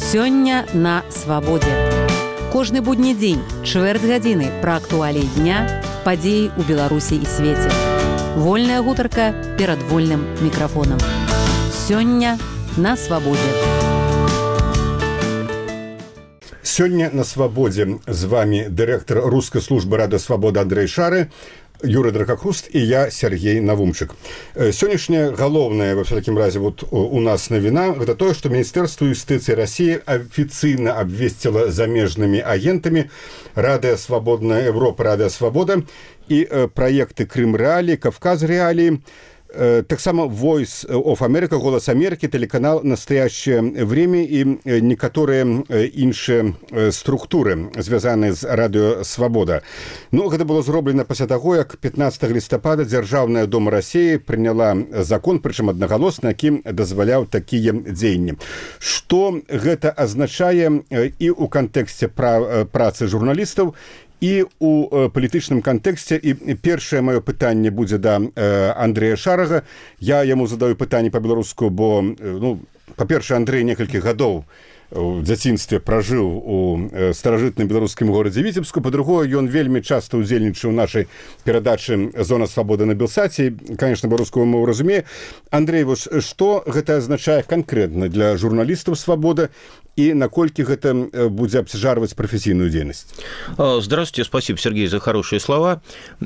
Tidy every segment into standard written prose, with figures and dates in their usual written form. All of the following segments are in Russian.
Сёння на свабодзе. Кожны будні дзень, чвэрць гадзіны пра актуаліі дня, падзеі ў Беларусі і свеце. Вольная гутарка перад вольным мікрафонам. Сёння на свабодзе. Сёння на свабодзе з вами дырэктар рускай службы Радыё Свабода Андрэй Шары, Юрий Дракахруст и я, Сергей Навумчик. Сегодняшняя головная, во всяком разе, вот у нас новина, это то, что Министерство юстиции России официально обвестило замежными агентами Радио Свободная Европа, Радио Свобода и проекты Крым Реалии, Кавказ Реалии, так само Voice of America, Голос Америки, телеканал «Настоящее время» и некоторые іншие структуры, связанные с Радио Свобода. Ну, это было сделано после того, как 15 листопада Державная Дума России приняла закон, причем одноголосно, який дозволял такие дзеянні. Что это означает и у контексте працы журналистов, і у палітычным кантэксце. І першае маё пытанне будзе да Андрэя Шарага. Я яму задаю пытанне па-беларуску, бо, па-першае, Андрэй некалькі гадоў у дзяцінстве пражыў у старажытным беларускім горадзе Віцебску. Па-другое, ён вельмі часта ўдзельнічаў у нашай перадачы «Зона свабоды» на Белсаце. Конечно, беларускую мову разумее. Андрей, вот што гэта азначае канкрэтна для журналістаў «Свабода» и наколькі гэта будзе абцяжарваць прафесійную дзейнасць? Здравствуйте, спасибо, Сергей, за хорошие слова.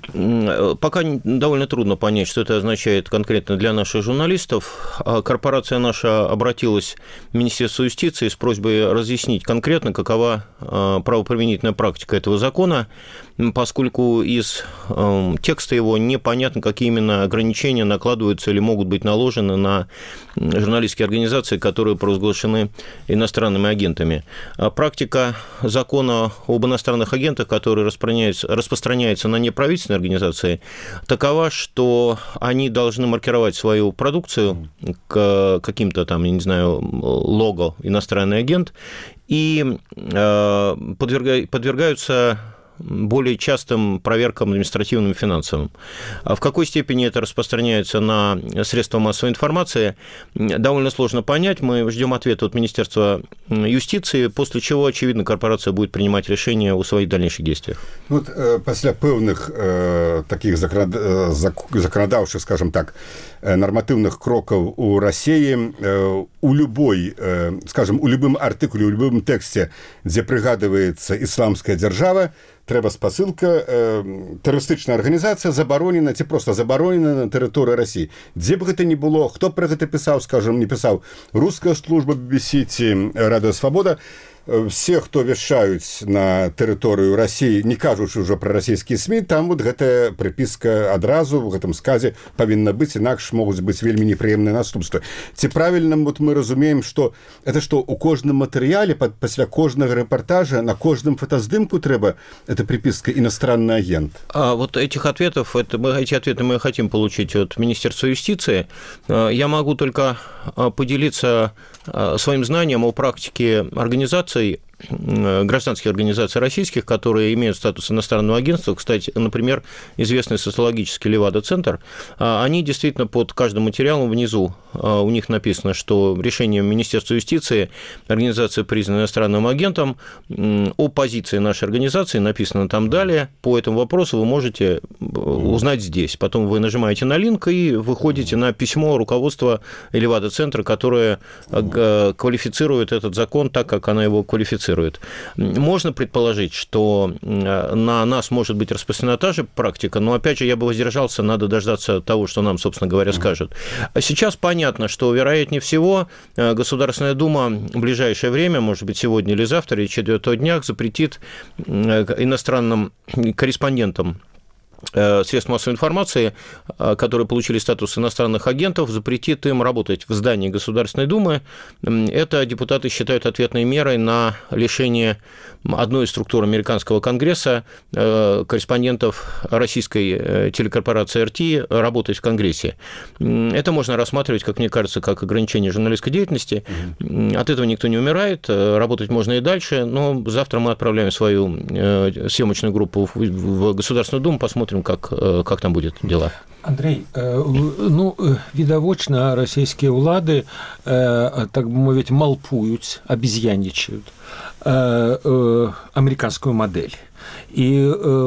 Пока довольно трудно понять, что это означает конкретно для наших журналистов. Корпорация наша обратилась в Министерство юстиции с просьбой разъяснить конкретно, какова правоприменительная практика этого закона, поскольку из текста его непонятно, какие именно ограничения накладываются или могут быть наложены на журналистские организации, которые провозглашены иностранными агентами. Практика закона об иностранных агентах, который распространяется на неправительственные организации, такова, что они должны маркировать свою продукцию каким-то там, я не знаю, лого «иностранный агент» и подвергаются более частым проверкам административным и финансовым. В какой степени это распространяется на средства массовой информации, довольно сложно понять. Мы ждем ответа от Министерства юстиции, после чего, очевидно, корпорация будет принимать решение о своих дальнейших действиях. Вот после певных таких законодавчих, скажем так, нормативных кроков у России, у любой, скажем, у любым артикуле, у любым тексте, где пригадывается исламская держава, трэба спасылка, тэрарыстычная арганізацыя забаронена ці проста забаронена на тэрыторыі России. Дзе б гэта не было, хто пра гэта пісаў, скажем, не пісаў руская служба BBC ці Радио Свобода, все, кто вешаюць на тэрыторыю России, не кажучы ўжо пра расійскія СМИ, там вот гэтая припіска адразу в гэтым сказе павінна быць, інакш могуць быць вельмі непрыемныя наступствы. Ці правільна вот мы разумеем, что это что у кожным матэрыяле пасля кожнага рэпартажа на кожным фотаздымку трэба эта приписка «иностранный агент»? Вот эти ответы мы хотим получить от Министерства юстиции. Я могу только поделиться своим знанием о практике организаций, гражданских организаций российских, которые имеют статус иностранного агентства. Кстати, например, известный социологический Левада-центр, они действительно под каждым материалом внизу у них написано, что решением Министерства юстиции организация признана иностранным агентом, о позиции нашей организации написано там далее. По этому вопросу вы можете узнать здесь. Потом вы нажимаете на линк и выходите на письмо руководства Левада-центра, которое квалифицирует этот закон так, как она его квалифицирует. Можно предположить, что на нас может быть распространена та же практика, но, опять же, я бы воздержался, надо дождаться того, что нам, собственно говоря, скажут. Сейчас понятно, что, вероятнее всего, Государственная Дума в ближайшее время, может быть, сегодня или завтра, или через 4 днях, запретит иностранным корреспондентам средств массовой информации, которые получили статус иностранных агентов, запретит им работать в здании Государственной Думы. Это депутаты считают ответной мерой на лишение одной из структур американского Конгресса корреспондентов российской телекорпорации РТ работать в Конгрессе. Это можно рассматривать, как мне кажется, как ограничение журналистской деятельности. От этого никто не умирает, работать можно и дальше, но завтра мы отправляем свою съемочную группу в Государственную Думу, посмотрим, посмотрим, как там будет дела. Андрей, відавочна, расійскія ўлады, так бы мовіць, малпуюць, абезьяннічаюць американскую модель. И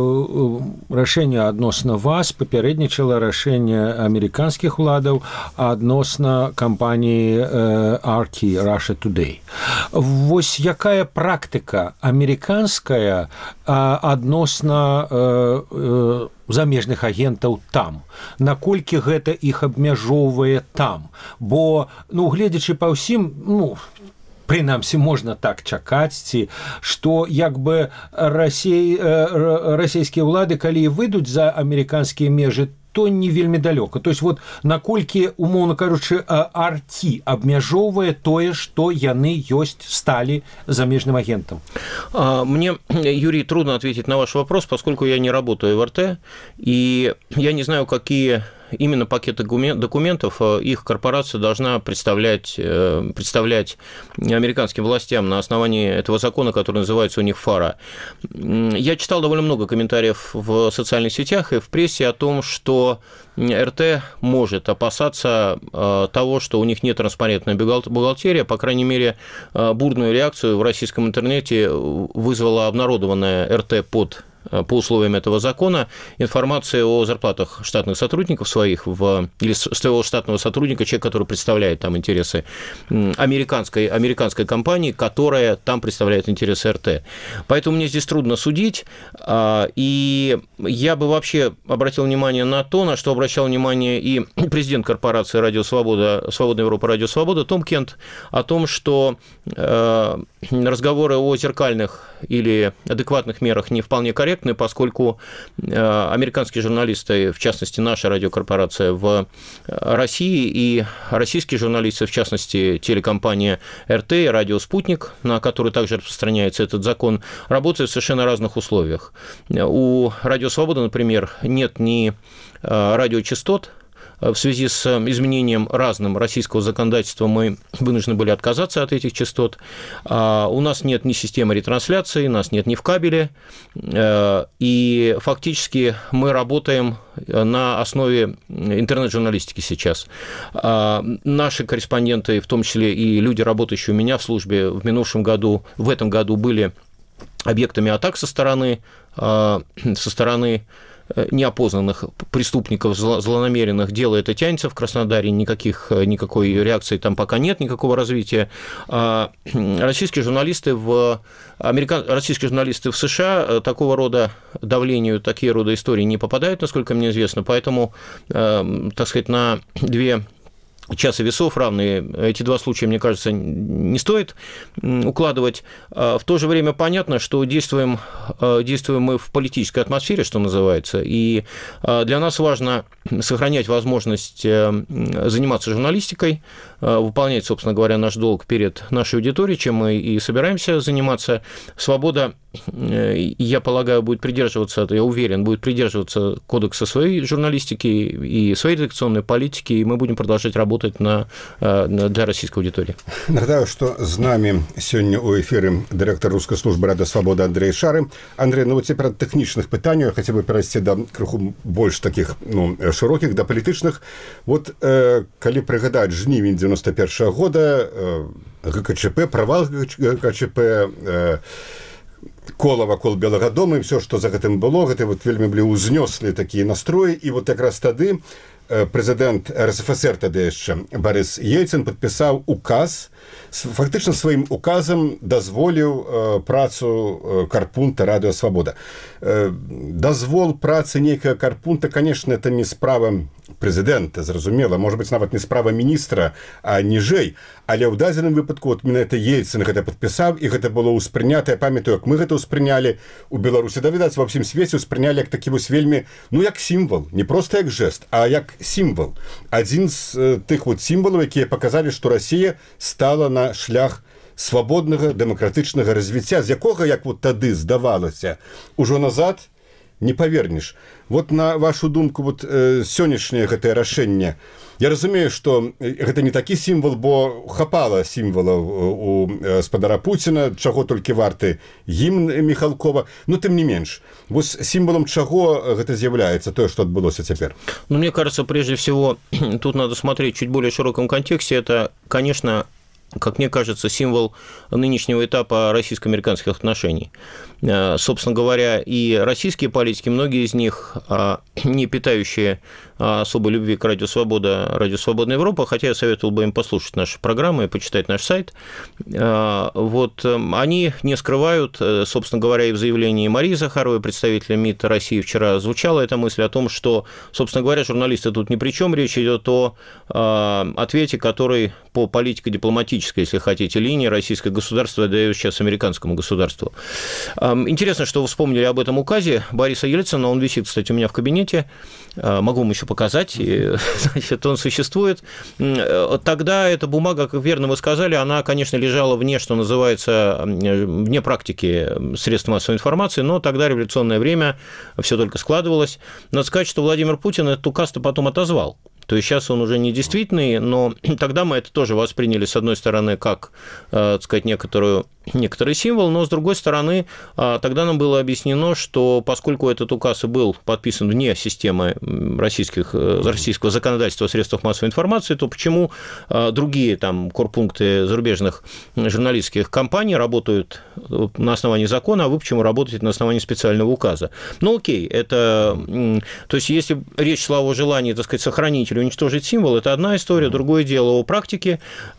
решение адносна вас папярэднічала решение американских уладаў адносна кампании RT, Russia Today. Вось якая практика американская адносна замежных агентаў там, наколькі гэта іх абмяжоўвае там, бо, гледзячы па ўсім, прынамсі можна так чакаць, што як бы расійскія ўлады, калі выйдуць за амерыканскія межы, то не вельмі далёка. То есть вот наколькі, умоўна кажучы, RT абмяжоўвае тое, што яны сталі замежным агентам? Мне, Юрий, трудно ответить на ваш вопрос, поскольку я не работаю в РТ, и я не знаю, какие именно пакеты документов их корпорация должна представлять американским властям на основании этого закона, который называется у них ФАРА. Я читал довольно много комментариев в социальных сетях и в прессе о том, что РТ может опасаться того, что у них нет транспарентной бухгалтерии. По крайней мере, бурную реакцию в российском интернете вызвала обнародованная РТ по условиям этого закона информация о зарплатах штатных сотрудников своих или своего штатного сотрудника, человека, который представляет там интересы американской компании, которая там представляет интересы РТ. Поэтому мне здесь трудно судить, и я бы вообще обратил внимание на то, на что обращал внимание и президент корпорации «Радио Свобода», «Свободная Европа», «Радио Свобода» Том Кент, о том, что разговоры о зеркальных или адекватных мерах не вполне корректны, поскольку американские журналисты, в частности, наша радиокорпорация в России, и российские журналисты, в частности, телекомпания РТ и «Радио Спутник», на которую также распространяется этот закон, работают в совершенно разных условиях. У «Радио Свобода», например, нет ни радиочастот. В связи с изменением разным российского законодательства мы вынуждены были отказаться от этих частот. У нас нет ни системы ретрансляции, нас нет ни в кабеле, и фактически мы работаем на основе интернет-журналистики сейчас. Наши корреспонденты, в том числе и люди, работающие у меня в службе, в этом году были объектами атак со стороны неопознанных преступников, злонамеренных. Дело это тянется в Краснодаре, никакой реакции там пока нет, никакого развития. Российские журналисты в США такого рода давлению, такие рода истории не попадают, насколько мне известно, поэтому, так сказать, на две часы весов равные эти два случая, мне кажется, не стоит укладывать. В то же время понятно, что действуем мы в политической атмосфере, что называется, и для нас важно сохранять возможность заниматься журналистикой, выполнять, собственно говоря, наш долг перед нашей аудиторией, чем мы и собираемся заниматься. Свобода, я полагаю, будет придерживаться, я уверен, будет придерживаться кодекса своей журналистики и своей редакционной политики, и мы будем продолжать работать для российской аудитории. Нагадаю, что с нами сегодня у эфире директор русской службы «Радио Свобода» Андрей Шары. Андрей, ну вот теперь от техничных питаний, я хотел бы перейти до крыху больше таких, широких, до политичных. Вот, коли пригадать жнивень 91-го года, ГКЧП, провал ГКЧП, кола вакол Белага дома, и все, что за гэтым было, гэта вот вельмі былі ўзнёслі такія настроі, і вот якраз тады прэзідэнт РСФСР тады яшчэ Борис Ельцин падпісаў указ, фактычна сваім указам дазволіў працу карпунта «Радио Свобода». Дазвол працы нейкага карпунта, конечно, это не справа прэзідэнта, зразумела, может быть, нават не справа міністра, а ніжэй, але ў дадзеным выпадку вот менавіта Ельцин гэта падпісаў, і гэта было ўспрынята, я памятаю, як мы гэта ўспрынялі у Беларусі, да, відаць, ва ўсім свеце ўспрынялі як такі вось вельмі, як сімвал, не проста як жэст, а як сімвал. Адзін з тых вот сімвалаў, якія паказалі, што Расія стала на шлях свабоднага дэмакратычнага развіцця, з якога, як вот тады здавалася, ужо назад не павернеш. Вот на вашу думку, вот сённяшняе гэтае рашэнне, Я разумею, што гэта не такі сімвал, бо хапала сімвалаў у спадара Пуціна, чаго толькі варты гімн Михалкова, но тым не менш. Вось сімвалам чаго гэта з'яўляецца, тое, што адбылося цяпер? Ну, мне кажется, прежде всего, тут надо смотреть в чуть более широком контексте. Это, конечно, как мне кажется, символ нынешнего этапа российско-американских отношений. Собственно говоря, и российские политики, многие из них не питающие особой любви к Радио Свобода, Радио Свободная Европа, хотя я советовал бы им послушать наши программы и почитать наш сайт. Вот они не скрывают, собственно говоря, и в заявлении Марии Захаровой, представителя МИД России, вчера звучала эта мысль о том, что, собственно говоря, журналисты тут ни при чем, речь идет о ответе, который по политико-дипломатической, если хотите, линии российское государство дает сейчас американскому государству. Интересно, что вы вспомнили об этом указе Бориса Ельцина, он висит, кстати, у меня в кабинете, могу вам еще показать, значит, он существует. Тогда эта бумага, как верно вы сказали, она, конечно, лежала вне, что называется, вне практики средств массовой информации, но тогда революционное время, все только складывалось. Надо сказать, что Владимир Путин этот указ-то потом отозвал. То есть сейчас он уже не действительный, но тогда мы это тоже восприняли, с одной стороны, как, так сказать, некоторый символ, но, с другой стороны, тогда нам было объяснено, что поскольку этот указ и был подписан вне системы российского законодательства о средствах массовой информации, то почему другие там корпункты зарубежных журналистских компаний работают на основании закона, а вы почему работаете на основании специального указа? Ну, окей, это... То есть если речь шла о желании, так сказать, сохранить или уничтожить символ, это одна история, другое дело о практике.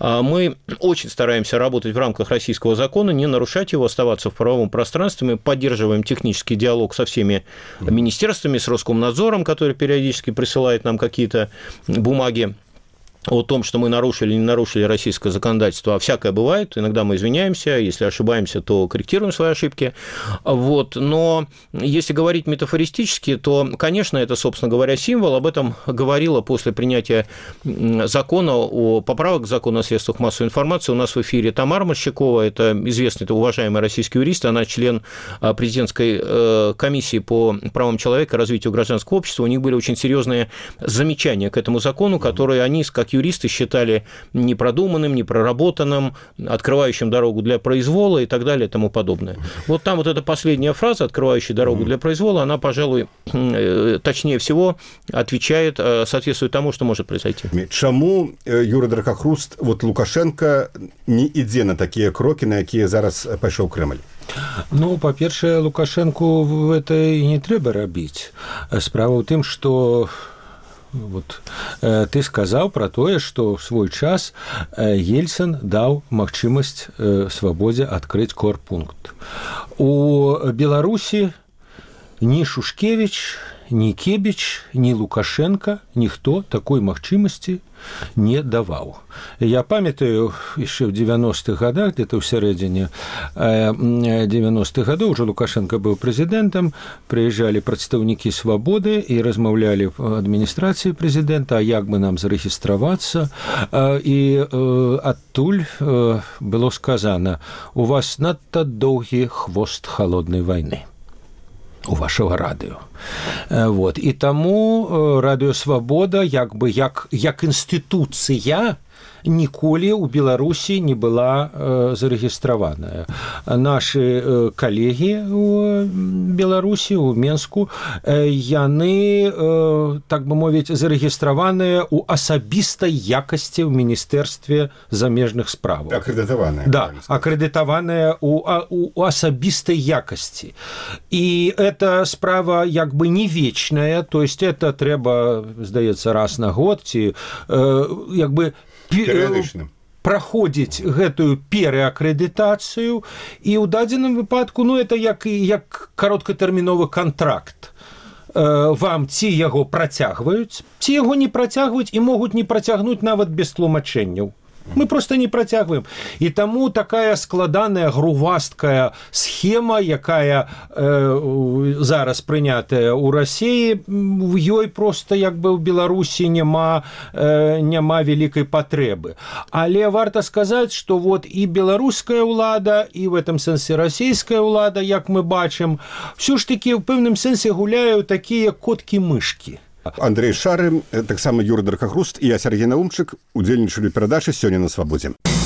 Мы очень стараемся работать в рамках российского закона, не нарушать его, оставаться в правовом пространстве. Мы поддерживаем технический диалог со всеми министерствами, с Роскомнадзором, который периодически присылает нам какие-то бумаги о том, что мы нарушили или не нарушили российское законодательство, а всякое бывает, иногда мы извиняемся, если ошибаемся, то корректируем свои ошибки, вот. Но если говорить метафористически, то, конечно, это, собственно говоря, символ, об этом говорила после принятия закона о поправок к закону о средствах массовой информации у нас в эфире Тамара Мощакова, это известный, это уважаемый российский юрист, она член президентской комиссии по правам человека и развитию гражданского общества, у них были очень серьезные замечания к этому закону, которые они, как юристы, считали непродуманным, непроработанным, открывающим дорогу для произвола и так далее и тому подобное. Вот там вот эта последняя фраза, открывающая дорогу для произвола, она, пожалуй, точнее всего отвечает, соответствует тому, что может произойти. Чаму, Юрий Дракахруст, вот Лукашенко не ідзе на такія крокі, на якія зараз пайшоў Кремль? Ну, па-першае, Лукашенку гэта і не трэба рабіць. Справа ў тым, што вот, ты сказал про тое, что в свой час Ельцин дал магчымасць свабодзе открыть корпункт. У Беларуси ни Шушкевич, ни Кебич, ни Лукашенко, никто такой магчымасці не давал. Я памятаю, еще в 90-х годах, где-то в середине 90-х годов, уже Лукашенко был президентом, приезжали представники «Свободы» и размаўлялі в администрации президента, а як бы нам зарегистрироваться. И оттуль было сказано: у вас надто доўгі хвост холодной войны. У вашего радыё. Вот. І таму Радыё Свабода як інстытуцыя ніколі ў Беларусі не была зарэгістраваная. Нашы калегі ў Беларусі, у Менску, яны, так бы мовіць, зарэгістраваныя ў асабістай якасці ў Міністэрстве замежных справаў. Акрэдытаваныя. Да, акрэдытаваныя ў асабістай якасці. І эта справа як бы не вечная, то есть это трэба, здаецца, раз на год, ці як бы праходзіць гэтую переакрэдытацыю, і ў дадзеным выпадку, ну, это як кароткатэрміновы контракт. Вам ці яго працягваюць, ці яго не працягваюць і могуць не працягнуць нават без тлумачэнняў. Мы просто не працягваем. І таму такая складаная грувасткая схема, якая зараз прынятая ў Расіі, в ёй просто як бы ў Беларусі няма вялікай патрэбы. Але варта сказаць, што вот і беларуская ўлада, і в этом сэнсе расійская ўлада, як мы бачым, ўсё ж такі ў пэўным сэнсе гуляюць такія коткі-мышкі. Андрей Шары, таксама Юрый Дракахруст і я, Сергей Навумчык, удзельнічалі перадачы сёння на Свабодзе.